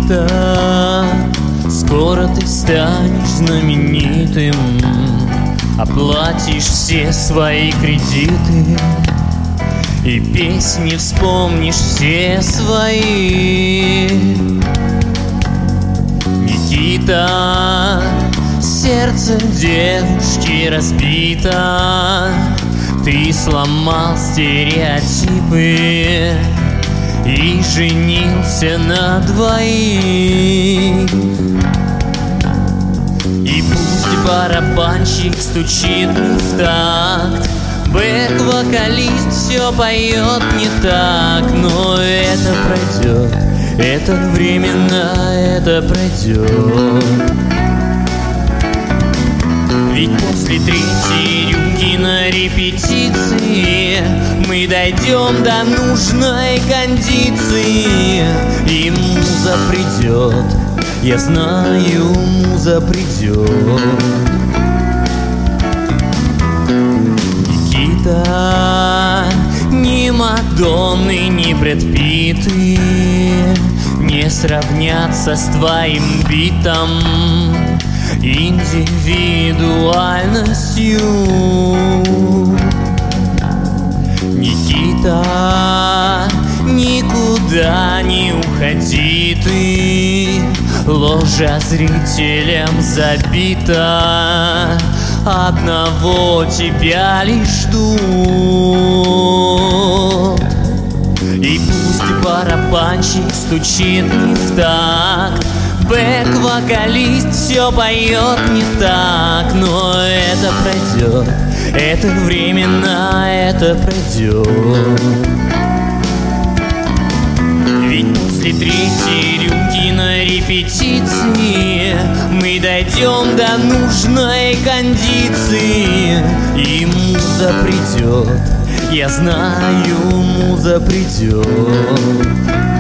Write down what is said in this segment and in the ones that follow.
Никита, скоро ты станешь знаменитым, оплатишь все свои кредиты и песни вспомнишь все свои. Никита, сердце девушки разбито, ты сломал стереотипы и женился на двоих. И пусть барабанщик стучит не в такт, бэк-вокалист все поет не так, но это пройдет, это временно, это пройдет. Ведь после третьей рюмки на репетиции мы дойдем до нужной кондиции, и муза придет, я знаю, муза придет. Никита, ни Мадонны, ни Брэд Питты не сравнятся с твоим битом, индивидуальностью. Никита, никуда не уходи ты, ложа зрителям забита, одного тебя лишь ждут. И пусть барабанщик стучит не в такт, бэк-вокалист все поет не так, но это пройдет, это временно, это пройдет. Ведь после третьей рюмки на репетиции мы дойдем до нужной кондиции, и муза придет, я знаю, муза придет.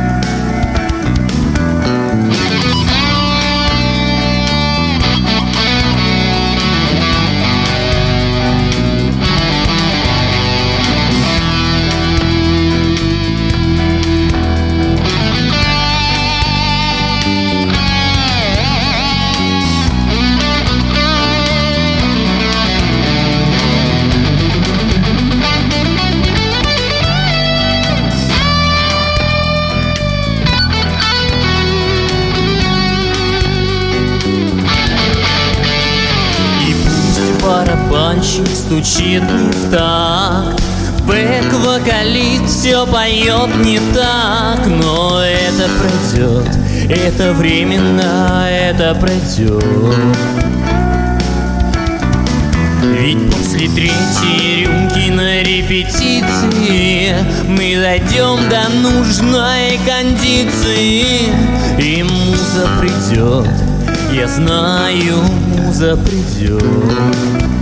Барабанщик стучит не в такт, бэк-вокалист все поет не так, но это пройдет, это временно, это пройдет. Ведь после третьей рюмки на репетиции мы дойдем до нужной кондиции, и муза придет, я знаю, муза придет.